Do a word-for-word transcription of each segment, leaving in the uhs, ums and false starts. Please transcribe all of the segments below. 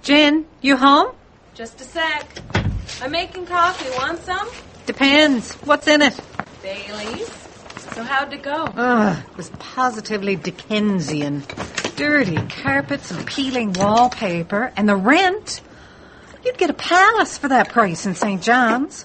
Jen, you home? Just a sec. I'm making coffee. Want some? Depends. What's in it? Bailey's. So how'd it go? Ugh, it was positively Dickensian. Dirty carpets and peeling wallpaper. And the rent. You'd get a palace for that price in Saint John's.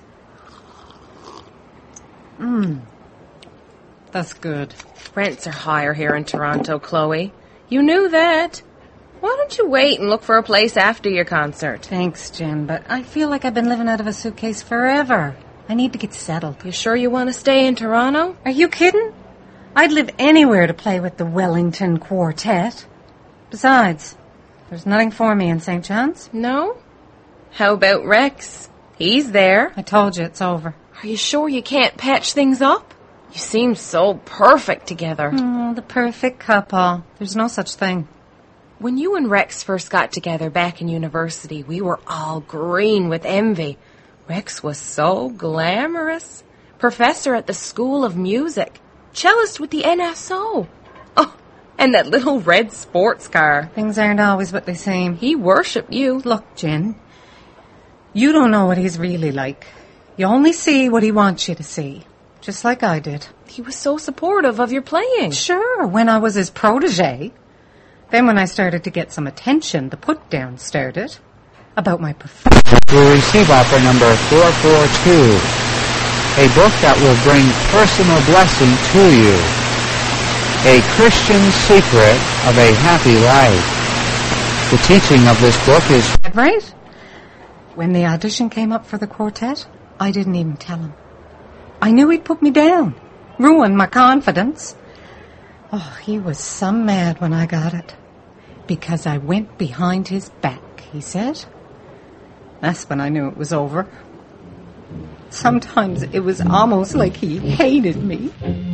Mmm. That's good. Rents are higher here in Toronto, Chloe. You knew that. Why don't you wait and look for a place after your concert? Thanks, Jen, but I feel like I've been living out of a suitcase forever. I need to get settled. You sure you want to stay in Toronto? Are you kidding? I'd live anywhere to play with the Wellington Quartet. Besides, there's nothing for me in Saint John's. No? How about Rex? He's there. I told you, it's over. Are you sure you can't patch things up? You seem so perfect together. Oh, the perfect couple. There's no such thing. When you and Rex first got together back in university, we were all green with envy. Rex was so glamorous. Professor at the School of Music. Cellist with the N S O. Oh, and that little red sports car. Things aren't always what they seem. He worshipped you. Look, Jen, you don't know what he's really like. You only see what he wants you to see. Just like I did. He was so supportive of your playing. Sure, when I was his protege. Then when I started to get some attention, the put-down started. About my performance. We receive offer number four forty-two. A book that will bring personal blessing to you. A Christian Secret of a Happy Life. The teaching of this book is... Right? When the audition came up for the quartet, I didn't even tell him. I knew he'd put me down. Ruin my confidence. Oh, he was some mad when I got it. Because I went behind his back, he said. That's when I knew it was over. Sometimes it was almost like he hated me.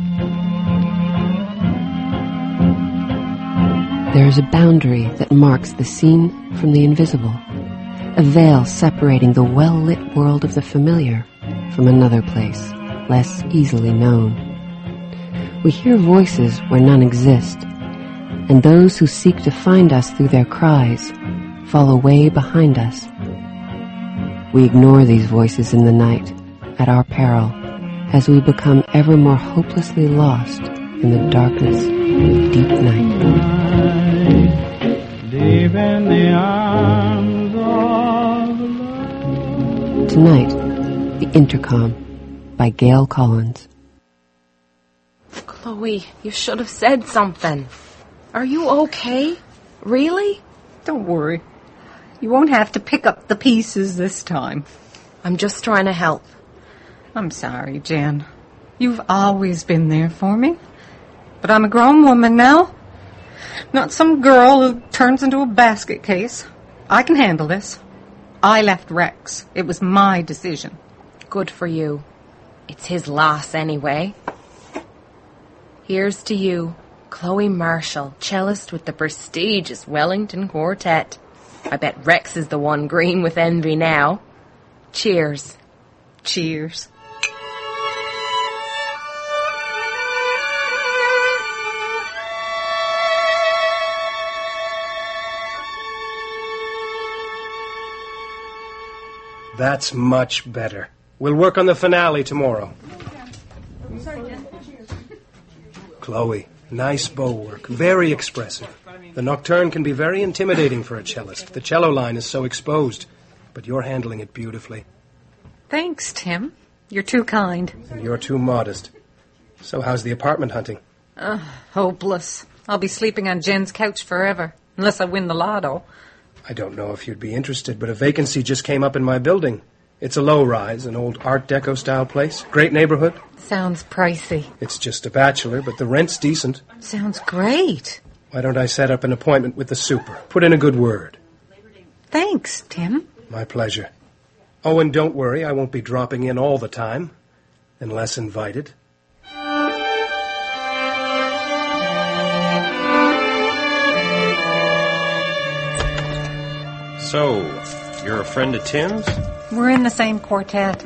There is a boundary that marks the seen from the invisible. A veil separating the well-lit world of the familiar from another place, less easily known. We hear voices where none exist, and those who seek to find us through their cries fall away behind us. We ignore these voices in the night, at our peril, as we become ever more hopelessly lost in the darkness of deep night. Deep in the arms of love. Tonight, The Intercom by Gail Collins. Chloe, you should have said something. Are you okay? Really? Don't worry. You won't have to pick up the pieces this time. I'm just trying to help. I'm sorry, Jen. You've always been there for me. But I'm a grown woman now. Not some girl who turns into a basket case. I can handle this. I left Rex. It was my decision. Good for you. It's his loss anyway. Here's to you, Chloe Marshall, cellist with the prestigious Wellington Quartet. I bet Rex is the one green with envy now. Cheers. Cheers. That's much better. We'll work on the finale tomorrow. Chloe, nice bow work. Very expressive. The nocturne can be very intimidating for a cellist. The cello line is so exposed. But you're handling it beautifully. Thanks, Tim. You're too kind. And you're too modest. So how's the apartment hunting? Uh, hopeless. I'll be sleeping on Jen's couch forever. Unless I win the lotto. I don't know if you'd be interested, but a vacancy just came up in my building. It's a low-rise, an old Art Deco-style place. Great neighborhood. Sounds pricey. It's just a bachelor, but the rent's decent. Sounds great. Why don't I set up an appointment with the super? Put in a good word. Thanks, Tim. My pleasure. Oh, and don't worry, I won't be dropping in all the time. Unless invited. So, you're a friend of Tim's? We're in the same quartet.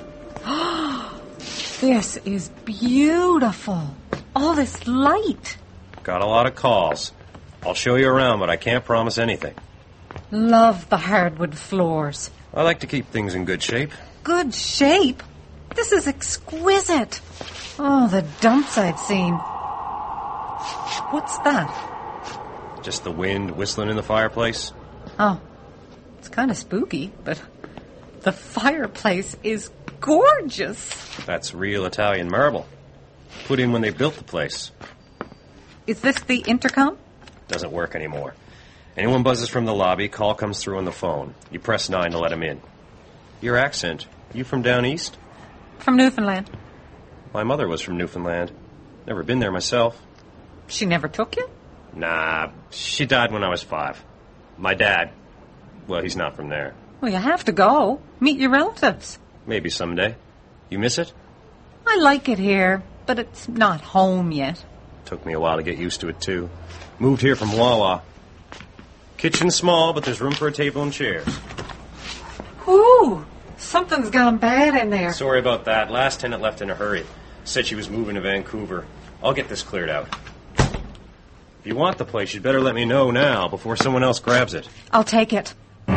This is beautiful. All this light. Got a lot of calls. I'll show you around, but I can't promise anything. Love the hardwood floors. I like to keep things in good shape. Good shape? This is exquisite. Oh, the dumps I've seen. What's that? Just the wind whistling in the fireplace. Oh, it's kind of spooky, but the fireplace is gorgeous. That's real Italian marble. Put in when they built the place. Is this the intercom? Doesn't work anymore. Anyone buzzes from the lobby, call comes through on the phone. You press nine to let them in. Your accent, you from down east? From Newfoundland. My mother was from Newfoundland. Never been there myself. She never took you? Nah, she died when I was five. My dad, well, he's not from there. Well, you have to go. Meet your relatives. Maybe someday. You miss it? I like it here, but it's not home yet. Took me a while to get used to it, too. Moved here from Wawa. Kitchen small, but there's room for a table and chairs. Ooh, something's gone bad in there. Sorry about that. Last tenant left in a hurry. Said she was moving to Vancouver. I'll get this cleared out. If you want the place, you'd better let me know now before someone else grabs it. I'll take it.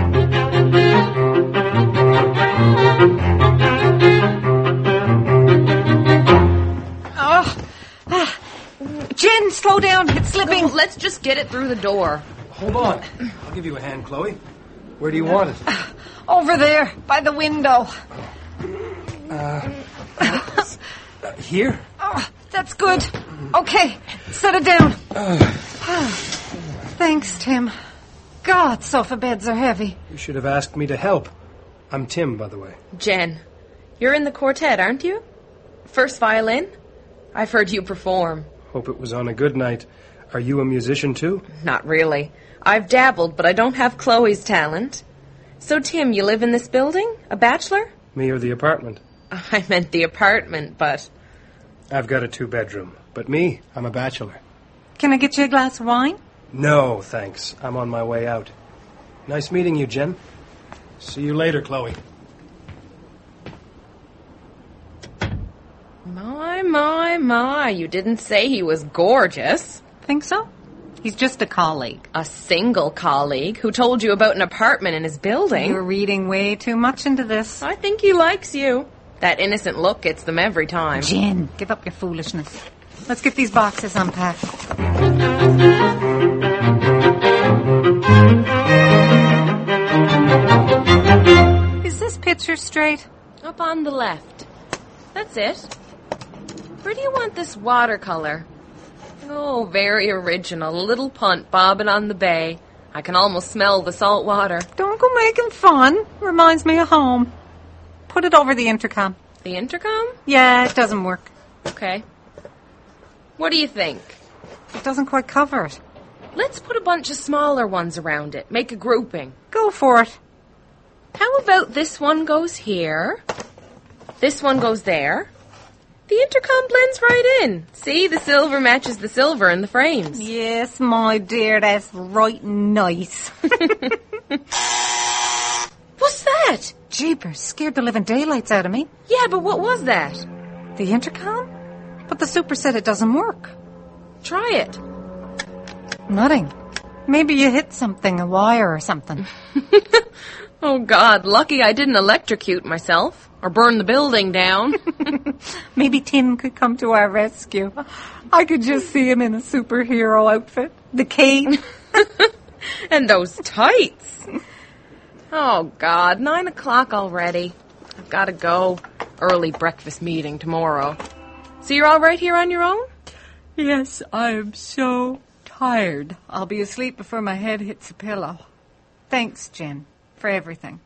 Oh, ah. Jen, slow down. It's slipping. Oh, let's just get it through the door. Hold on. I'll give you a hand, Chloe. Where do you want it? Over there, by the window. Uh, uh, here? Oh, that's good. Okay, set it down. Uh, Thanks, Tim. God, sofa beds are heavy. You should have asked me to help. I'm Tim, by the way. Jen, you're in the quartet, aren't you? First violin? I've heard you perform. Hope it was on a good night. Are you a musician, too? Not really. I've dabbled, but I don't have Chloe's talent. So, Tim, you live in this building? A bachelor? Me or the apartment? I meant the apartment, but... I've got a two-bedroom. But me, I'm a bachelor. Can I get you a glass of wine? No, thanks. I'm on my way out. Nice meeting you, Jen. See you later, Chloe. My, my, my. You didn't say he was gorgeous. Think so? He's just a colleague. A single colleague who told you about an apartment in his building. You're reading way too much into this. I think he likes you. That innocent look gets them every time. Jen, give up your foolishness. Let's get these boxes unpacked. Is this picture straight? Up on the left. That's it. Where do you want this watercolor? Oh, very original. A little punt bobbing on the bay. I can almost smell the salt water. Don't go making fun. Reminds me of home. Put it over the intercom. The intercom? Yeah, it doesn't work. Okay. What do you think? It doesn't quite cover it. Let's put a bunch of smaller ones around it. Make a grouping. Go for it. How about this one goes here? This one goes there. The intercom blends right in. See, the silver matches the silver in the frames. Yes, my dear, that's right nice. What's that? Jeepers, scared the living daylights out of me. Yeah, but what was that? The intercom? But the super said it doesn't work. Try it. Nothing. Maybe you hit something, a wire or something. Oh, God, lucky I didn't electrocute myself. Or burn the building down. Maybe Tim could come to our rescue. I could just see him in a superhero outfit. The cape. And those tights. Oh, God, nine o'clock already. I've got to go. Early breakfast meeting tomorrow. So you're all right here on your own? Yes, I'm so tired. I'll be asleep before my head hits a pillow. Thanks, Jen, for everything.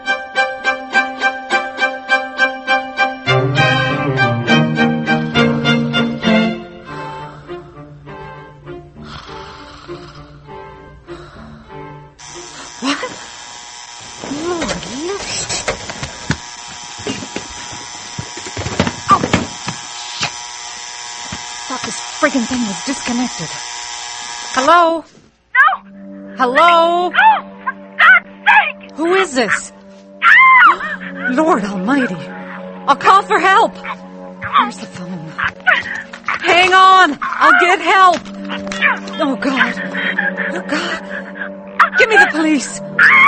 Friggin' thing was disconnected. Hello? No! Hello? No! For God's sake! Who is this? Lord Almighty. I'll call for help. Where's the phone? Hang on. I'll get help. Oh, God. Oh, God. Give Give me the police.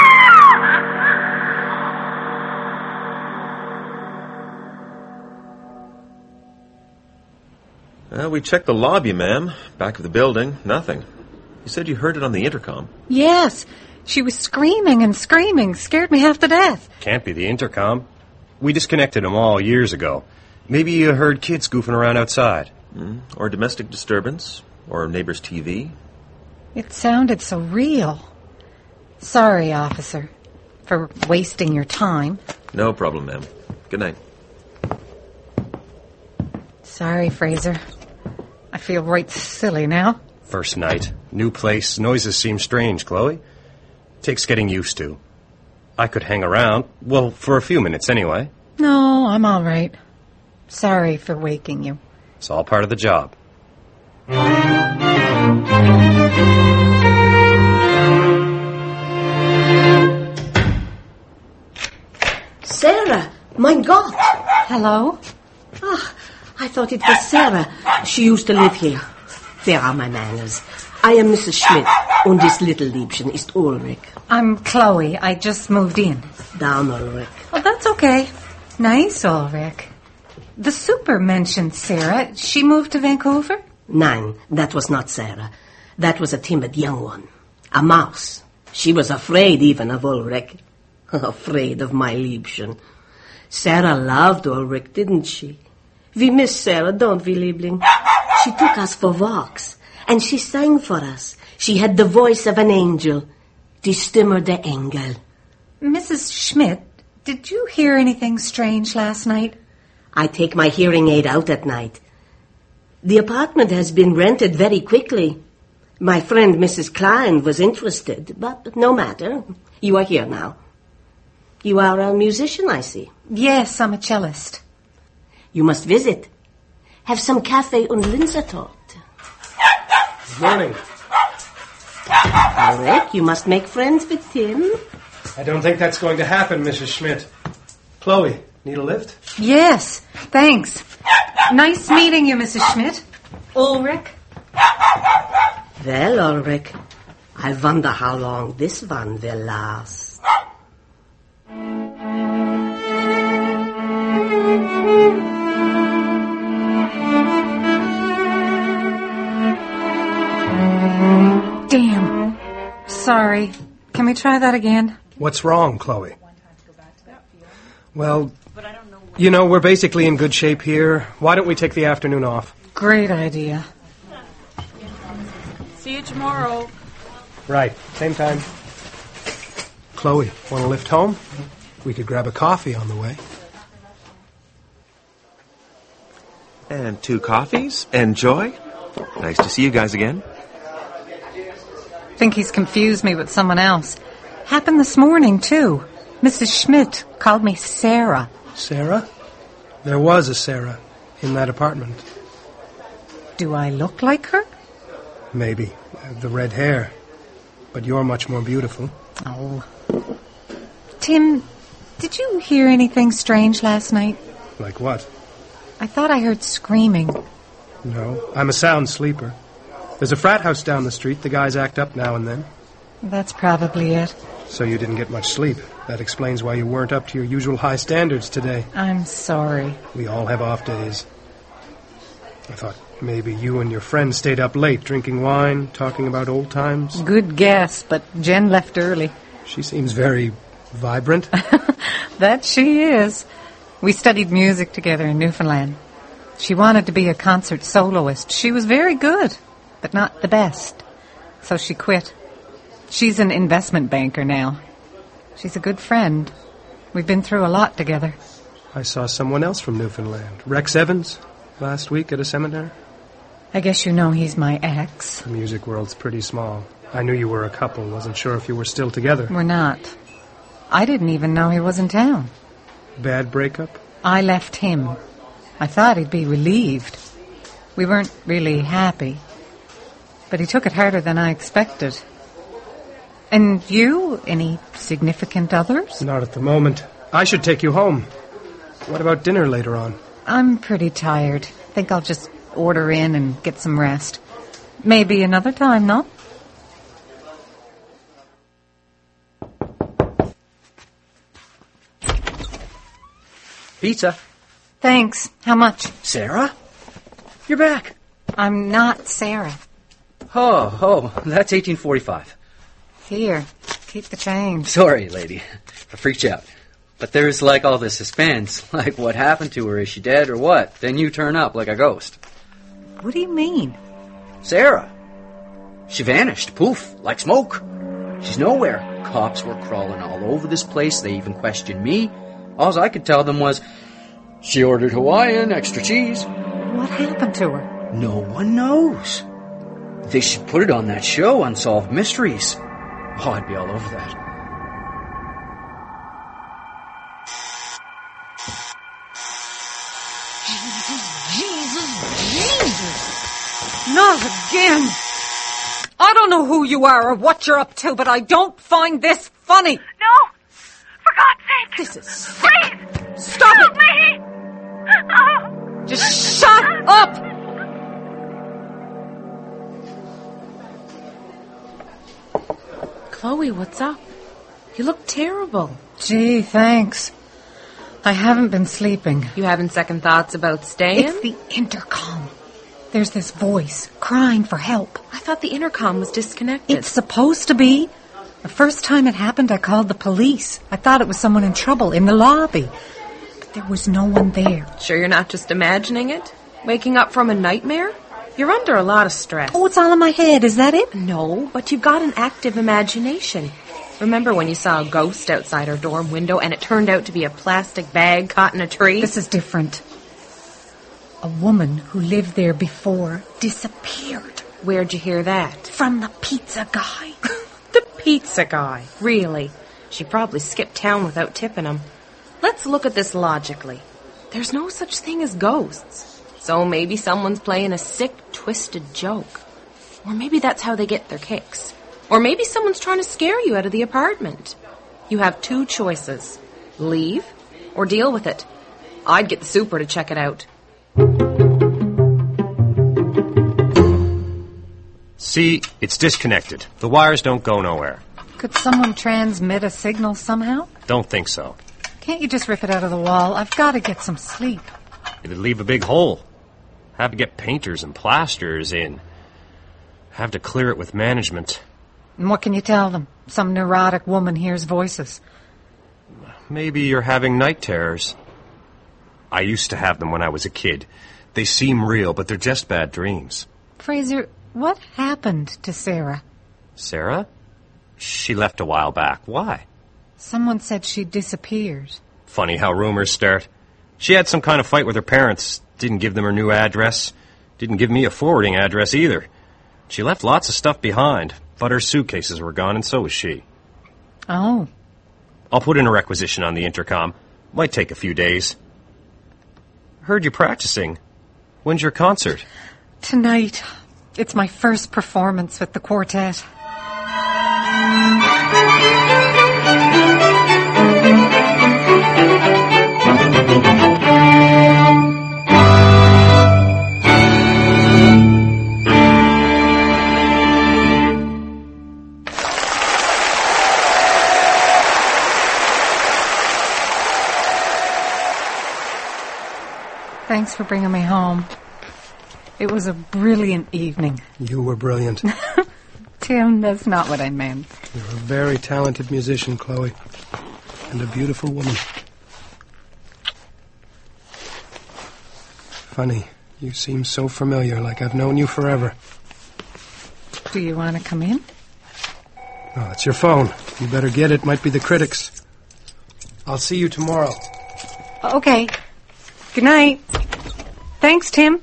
Uh, we checked the lobby, ma'am. Back of the building. Nothing. You said you heard it on the intercom. Yes. She was screaming and screaming. Scared me half to death. Can't be the intercom. We disconnected them all years ago. Maybe you heard kids goofing around outside. Mm, or domestic disturbance. Or neighbor's T V. It sounded so real. Sorry, officer, for wasting your time. No problem, ma'am. Good night. Sorry, Fraser. I feel right silly now. First night, new place, noises seem strange, Chloe. Takes getting used to. I could hang around, well, for a few minutes anyway. No, I'm all right. Sorry for waking you. It's all part of the job. Sarah, my God. Hello? Ah, I thought it was Sarah. She used to live here. There are my manners. I am Missus Schmidt, und this little Liebchen ist Ulrich. I'm Chloe. I just moved in. Down, Ulrich. Oh, that's okay. Nice, Ulrich. The super mentioned Sarah. She moved to Vancouver? Nein, that was not Sarah. That was a timid young one. A mouse. She was afraid even of Ulrich. Afraid of my Liebchen. Sarah loved Ulrich, didn't she? We miss Sarah, don't we, Liebling? She took us for walks, and she sang for us. She had the voice of an angel. Die Stimme der Engel. Missus Schmidt, did you hear anything strange last night? I take my hearing aid out at night. The apartment has been rented very quickly. My friend Missus Klein was interested, but no matter. You are here now. You are a musician, I see. Yes, I'm a cellist. You must visit. Have some cafe und Linsertorte. Good morning. Ulrich, you must make friends with Tim. I don't think that's going to happen, Missus Schmidt. Chloe, need a lift? Yes, thanks. Nice meeting you, Missus Schmidt. Ulrich? Well, Ulrich, I wonder how long this one will last. Damn. Sorry. Can we try that again? What's wrong, Chloe? Well, you know, we're basically in good shape here. Why don't we take the afternoon off? Great idea. See you tomorrow. Right. Same time. Chloe, want to lift home? We could grab a coffee on the way. And two coffees. Enjoy. Nice to see you guys again. Think he's confused me with someone else. Happened this morning, too. Missus Schmidt called me Sarah. Sarah? There was a Sarah in that apartment. Do I look like her? Maybe. Uh, the red hair. But you're much more beautiful. Oh. Tim, did you hear anything strange last night? Like what? I thought I heard screaming. No, I'm a sound sleeper. There's a frat house down the street. The guys act up now and then. That's probably it. So you didn't get much sleep. That explains why you weren't up to your usual high standards today. I'm sorry. We all have off days. I thought maybe you and your friend stayed up late, drinking wine, talking about old times. Good guess, but Jen left early. She seems very vibrant. That she is. We studied music together in Newfoundland. She wanted to be a concert soloist. She was very good, but not the best. So she quit. She's an investment banker now. She's a good friend. We've been through a lot together. I saw someone else from Newfoundland. Rex Evans, last week at a seminar. I guess you know he's my ex. The music world's pretty small. I knew you were a couple. Wasn't sure if you were still together. We're not. I didn't even know he was in town. Bad breakup? I left him. I thought he'd be relieved. We weren't really happy. But he took it harder than I expected. And you? Any significant others? Not at the moment. I should take you home. What about dinner later on? I'm pretty tired. Think I'll just order in and get some rest. Maybe another time, no? Pizza. Thanks. How much? Sarah? You're back. I'm not Sarah. Oh, oh, that's eighteen forty-five. Here, keep the change. Sorry, lady. I freaked you out. But there's like all this suspense. Like what happened to her? Is she dead or what? Then you turn up like a ghost. What do you mean? Sarah. She vanished. Poof. Like smoke. She's nowhere. Cops were crawling all over this place. They even questioned me. All I could tell them was, she ordered Hawaiian, extra cheese. What happened to her? No one knows. They should put it on that show, Unsolved Mysteries. Oh, I'd be all over that. Not again! I don't know who you are or what you're up to, but I don't find this funny. No! For God's sake! This is... Please! Stop Help it! me! Oh. Just shut up! Chloe, what's up? You look terrible. Gee, thanks. I haven't been sleeping. You having second thoughts about staying? It's the intercom. There's this voice crying for help. I thought the intercom was disconnected. It's supposed to be. The first time it happened, I called the police. I thought it was someone in trouble in the lobby. But there was no one there. Sure you're not just imagining it? Waking up from a nightmare? You're under a lot of stress. Oh, it's all in my head. Is that it? No, but you've got an active imagination. Remember when you saw a ghost outside our dorm window and it turned out to be a plastic bag caught in a tree? This is different. A woman who lived there before disappeared. Where'd you hear that? From the pizza guy. The pizza guy? Really? She probably skipped town without tipping him. Let's look at this logically. There's no such thing as ghosts. So maybe someone's playing a sick, twisted joke. Or maybe that's how they get their kicks. Or maybe someone's trying to scare you out of the apartment. You have two choices. Leave or deal with it. I'd get the super to check it out. See, it's disconnected. The wires don't go nowhere. Could someone transmit a signal somehow? Don't think so. Can't you just rip it out of the wall? I've got to get some sleep. It'd leave a big hole. Have to get painters and plasters in. Have to clear it with management. And what can you tell them? Some neurotic woman hears voices. Maybe you're having night terrors. I used to have them when I was a kid. They seem real, but they're just bad dreams. Fraser, what happened to Sarah? Sarah? She left a while back. Why? Someone said she disappeared. Funny how rumors start. She had some kind of fight with her parents. Didn't give them her new address. Didn't give me a forwarding address either. She left lots of stuff behind, but her suitcases were gone and so was she. Oh. I'll put in a requisition on the intercom. Might take a few days. Heard you practicing. When's your concert? Tonight. It's my first performance with the quartet. Thanks for bringing me home. It was a brilliant evening. You were brilliant. Tim, that's not what I meant. You're a very talented musician, Chloe. And a beautiful woman. Funny, you seem so familiar, like I've known you forever. Do you want to come in? Oh, it's your phone. You better get it. Might be the critics. I'll see you tomorrow. Okay. Good night. Thanks, Tim.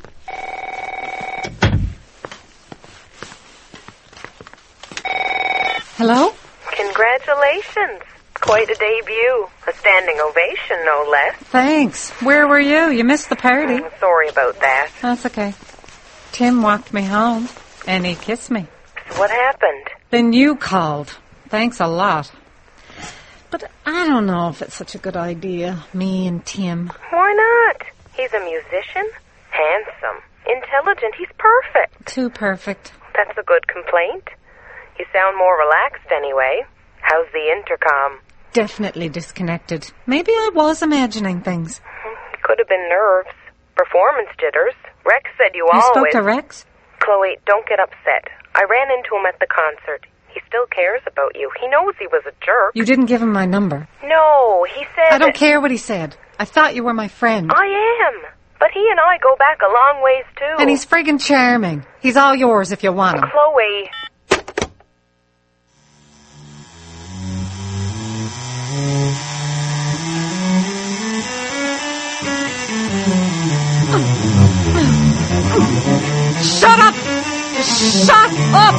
Hello? Congratulations. Quite a debut. A standing ovation, no less. Thanks. Where were you? You missed the party. I'm sorry about that. That's okay. Tim walked me home, and he kissed me. So what happened? Then you called. Thanks a lot. But I don't know if it's such a good idea, me and Tim. Why not? He's a musician, handsome, intelligent. He's perfect. Too perfect. That's a good complaint. You sound more relaxed anyway. How's the intercom? Definitely disconnected. Maybe I was imagining things. Could have been nerves. Performance jitters. Rex said you, You always... spoke to Rex? Chloe, don't get upset. I ran into him at the concert. He still cares about you. He knows he was a jerk. You didn't give him my number. No, he said... I don't care what he said. I thought you were my friend. I am. But he and I go back a long ways, too. And he's friggin' charming. He's all yours if you want him. Chloe... Shut up! Shut up!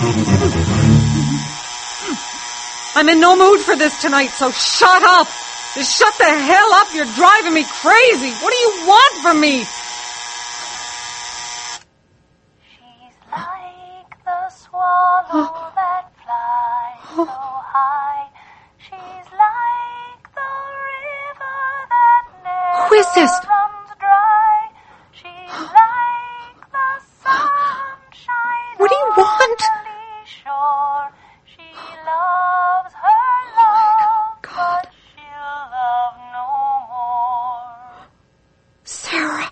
I'm in no mood for this tonight, so shut up! Just shut the hell up! You're driving me crazy! What do you want from me? She's like the swallow that flies so high. She's like the river that never Who is this? runs dry. She's like the sunshine What do you want? on the lee shore. She loves her love, but she'll love no more. Sarah!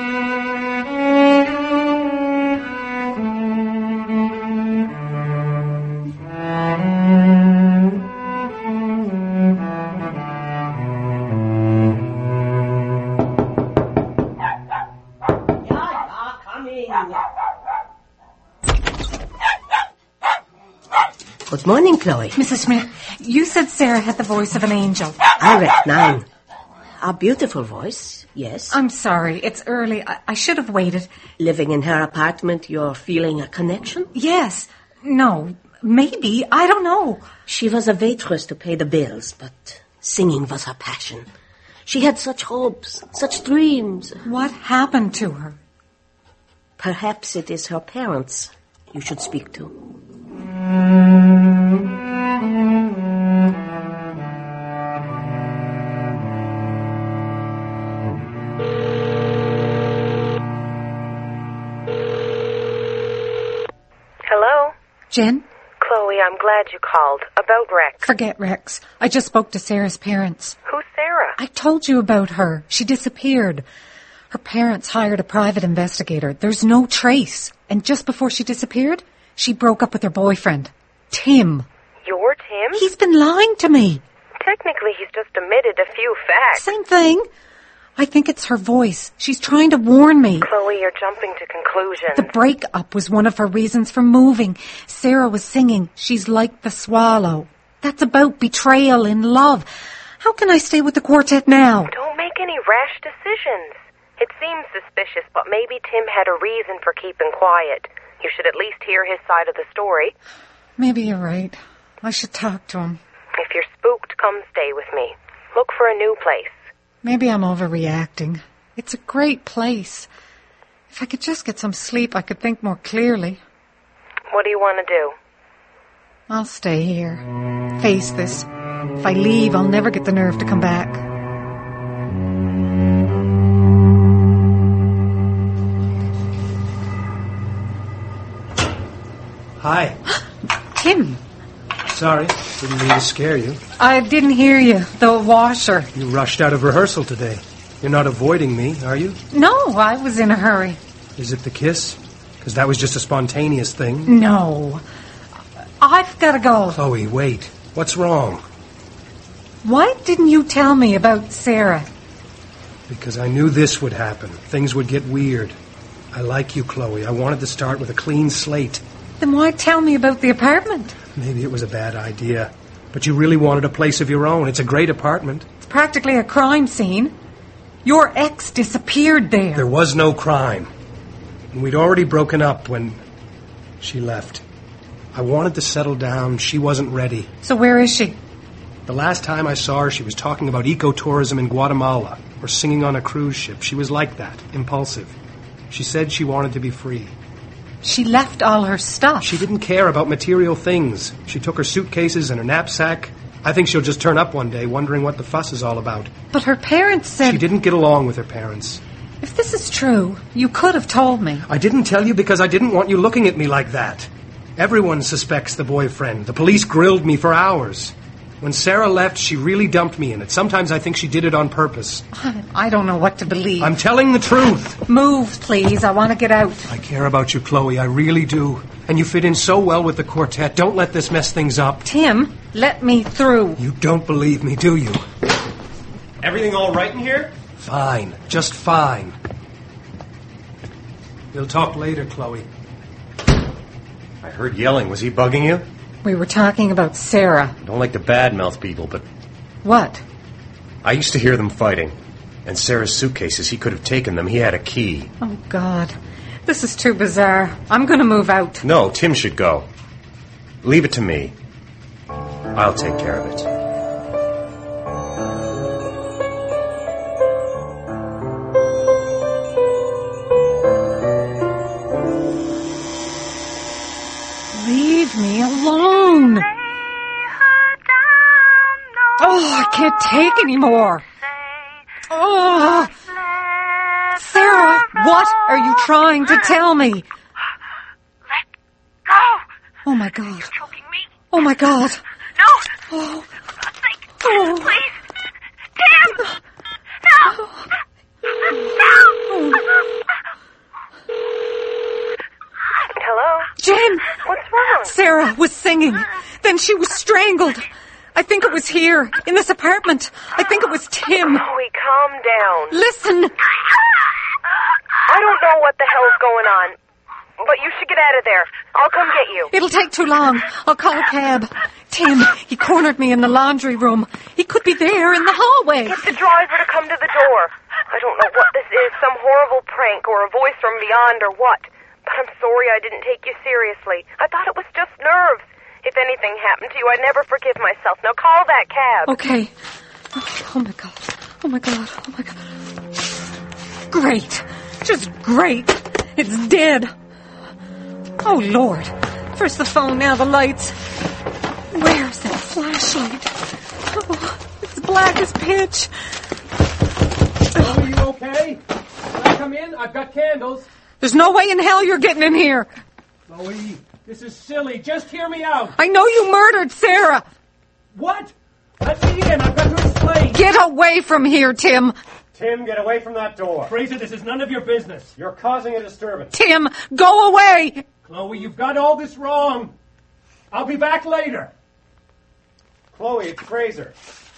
Good morning, Chloe. Missus Smith, you said Sarah had the voice of an angel. I reckon nine. A beautiful voice, yes. I'm sorry, it's early. I, I should have waited. Living in her apartment, you're feeling a connection? Yes. No. Maybe. I don't know. She was a waitress to pay the bills, but singing was her passion. She had such hopes, such dreams. What happened to her? Perhaps it is her parents you should speak to. Hello? Jen? Chloe, I'm glad you called. About Rex. Forget Rex. I just spoke to Sarah's parents. Who's Sarah? I told you about her. She disappeared. Her parents hired a private investigator. There's no trace. And just before she disappeared, she broke up with her boyfriend, Tim. You're Tim? He's been lying to me. Technically, he's just omitted a few facts. Same thing. I think it's her voice. She's trying to warn me. Chloe, you're jumping to conclusions. The breakup was one of her reasons for moving. Sarah was singing, She's Like the Swallow. That's about betrayal in love. How can I stay with the quartet now? Don't make any rash decisions. It seems suspicious, but maybe Tim had a reason for keeping quiet. You should at least hear his side of the story. Maybe you're right. I should talk to him. If you're spooked, come stay with me. Look for a new place. Maybe I'm overreacting. It's a great place. If I could just get some sleep, I could think more clearly. What do you want to do? I'll stay here. Face this. If I leave, I'll never get the nerve to come back. Hi. Tim. Sorry, didn't mean to scare you. I didn't hear you. The washer. You rushed out of rehearsal today. You're not avoiding me, are you? No, I was in a hurry. Is it the kiss? Because that was just a spontaneous thing. No. I've got to go. Chloe, wait. What's wrong? Why didn't you tell me about Sarah? Because I knew this would happen. Things would get weird. I like you, Chloe. I wanted to start with a clean slate. Then why tell me about the apartment? Maybe it was a bad idea. But you really wanted a place of your own. It's a great apartment. It's practically a crime scene. Your ex disappeared there. There was no crime. And we'd already broken up when she left. I wanted to settle down. She wasn't ready. So where is she? The last time I saw her, she was talking about ecotourism in Guatemala or singing on a cruise ship. She was like that, impulsive. She said she wanted to be free. She left all her stuff. She didn't care about material things. She took her suitcases and her knapsack. I think she'll just turn up one day wondering what the fuss is all about. But her parents said... She didn't get along with her parents. If this is true, you could have told me. I didn't tell you because I didn't want you looking at me like that. Everyone suspects the boyfriend. The police grilled me for hours. When Sarah left, she really dumped me in it. Sometimes I think she did it on purpose. I don't know what to believe. I'm telling the truth. Move, please. I want to get out. I care about you, Chloe. I really do. And you fit in so well with the quartet. Don't let this mess things up. Tim, let me through. You don't believe me, do you? Everything all right in here? Fine. Just fine. We'll talk later, Chloe. I heard yelling. Was he bugging you? We were talking about Sarah. I don't like to badmouth people, but What? I used to hear them fighting. And Sarah's suitcases, he could have taken them. He had a key. Oh, God. This is too bizarre. I'm going to move out. No, Tim should go. Leave it to me. I'll take care of it. Leave me alone. Oh, I can't take any more. Oh. Sarah, what are you trying to tell me? Let go. Oh, my God. You're choking me. Oh, my God. No. Oh. For God's sake. Oh. Please. Tim. No. No. Hello? Jen! What's wrong? Sarah was singing. Then she was strangled. I think it was here, in this apartment. I think it was Tim. Chloe, calm down. Listen. I don't know what the hell's going on, but you should get out of there. I'll come get you. It'll take too long. I'll call a cab. Tim, he cornered me in the laundry room. He could be there in the hallway. Get the driver to come to the door. I don't know what this is, some horrible prank or a voice from beyond or what. But I'm sorry I didn't take you seriously. I thought it was just nerves. If anything happened to you, I'd never forgive myself. Now call that cab. Okay. Okay. Oh, my God. Oh, my God. Oh, my God. Great. Just great. It's dead. Oh, Lord. First the phone, now the lights. Where's that flashlight? Oh, it's black as pitch. Are you okay? Can I come in? I've got candles. There's no way in hell you're getting in here. Chloe, this is silly. Just hear me out. I know you murdered Sarah. What? Let me in. I've got to explain. Get away from here, Tim. Tim, get away from that door. Fraser, this is none of your business. You're causing a disturbance. Tim, go away. Chloe, you've got all this wrong. I'll be back later. Chloe, it's Fraser.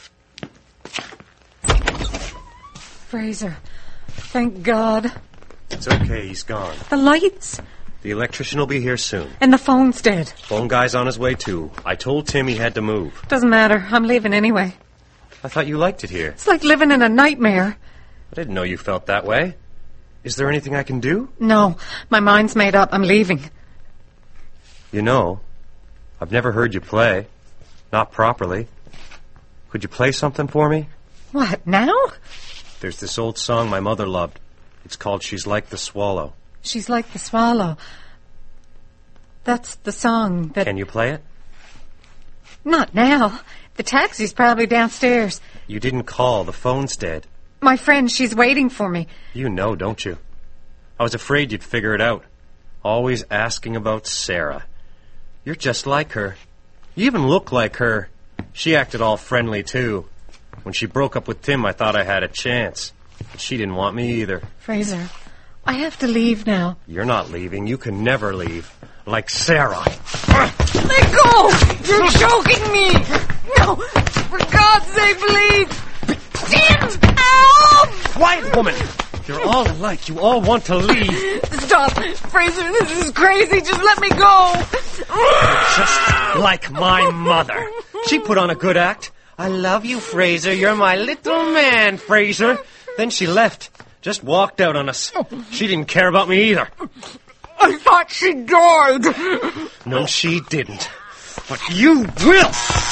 Fraser, thank God. It's okay, he's gone. The lights? The electrician will be here soon. And the phone's dead. Phone guy's on his way, too. I told Tim he had to move. Doesn't matter. I'm leaving anyway. I thought you liked it here. It's like living in a nightmare. I didn't know you felt that way. Is there anything I can do? No, my mind's made up. I'm leaving. You know, I've never heard you play. Not properly. Could you play something for me? What, now? There's this old song my mother loved. It's called She's Like the Swallow. She's like the swallow. That's the song that... Can you play it? Not now. The taxi's probably downstairs. You didn't call. The phone's dead. My friend, she's waiting for me. You know, don't you? I was afraid you'd figure it out. Always asking about Sarah. You're just like her. You even look like her. She acted all friendly, too. When she broke up with Tim, I thought I had a chance. But she didn't want me either. Fraser, I have to leave now. You're not leaving. You can never leave. Like Sarah. Let go! You're choking me! No! For God's sake, leave! Tim! Ow! Quiet, woman! You're all alike. You all want to leave. Stop! Fraser, this is crazy. Just let me go! You're just like my mother. She put on a good act. I love you, Fraser. You're my little man, Fraser. Then she left. Just walked out on us. She didn't care about me either. I thought she died. No, she didn't. But you will!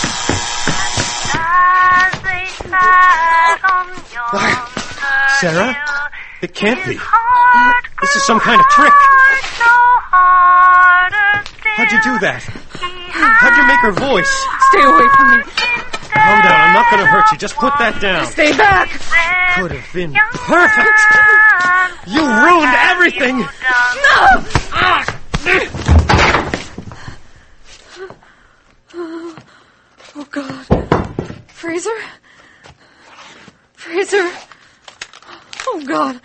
Why, Sarah? It can't be. This is some kind of trick. How'd you do that? How'd you make her voice? Stay away from me. Calm down. I'm not going to hurt you. Just put that down. Stay back. Could have been perfect. You ruined everything. No! Ah. Oh, God. Fraser? Fraser? Oh, God.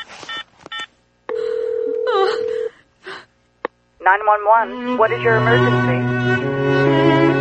Oh. nine one one, what is your emergency?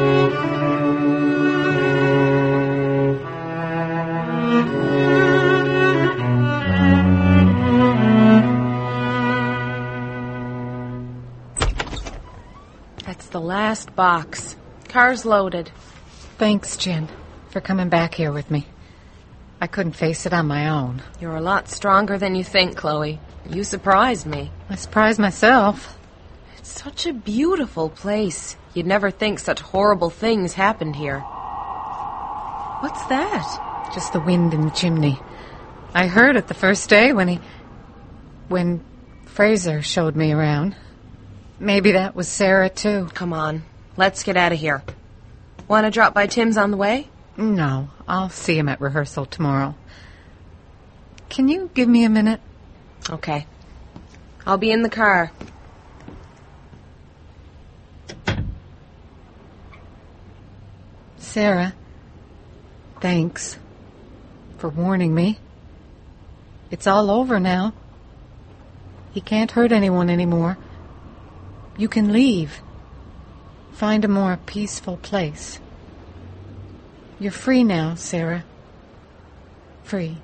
That's the last box. Car's loaded. Thanks, Jen, for coming back here with me. I couldn't face it on my own. You're a lot stronger than you think, Chloe. You surprised me. I surprised myself. It's such a beautiful place. You'd never think such horrible things happened here. What's that? Just the wind in the chimney. I heard it the first day when he... when Fraser showed me around. Maybe that was Sarah, too. Come on. Let's get out of here. Want to drop by Tim's on the way? No, I'll see him at rehearsal tomorrow. Can you give me a minute? Okay. I'll be in the car. Sarah, thanks for warning me. It's all over now. He can't hurt anyone anymore. You can leave. Find a more peaceful place. You're free now, Sarah. Free.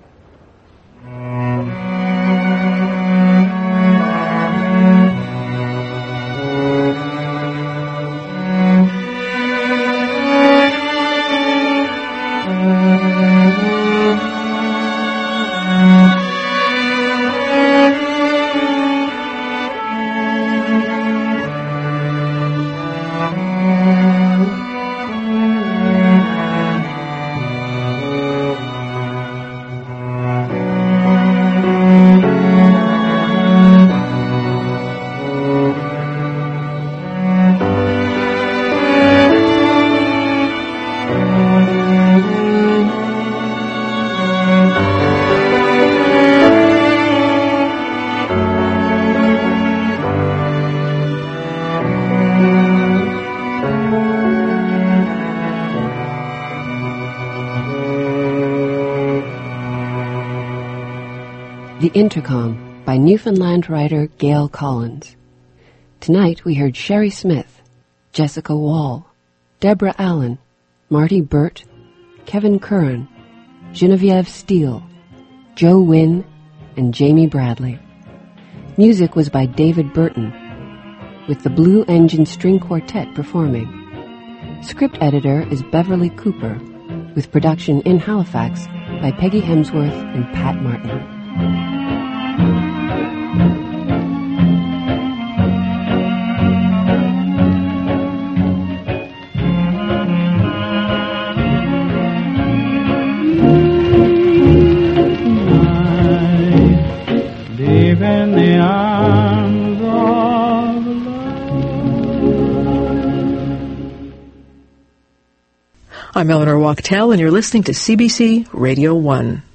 The Intercom by Newfoundland writer Gail Collins. Tonight we heard Sherry Smith, Jessica Wall, Deborah Allen, Marty Burt, Kevin Curran, Genevieve Steele, Joe Wynn, and Jamie Bradley. Music was by David Burton, with the Blue Engine String Quartet performing. Script editor is Beverly Cooper, with production in Halifax by Peggy Hemsworth and Pat Martin. Deep in the arms of love. I'm Eleanor Wachtel, and you're listening to C B C Radio one.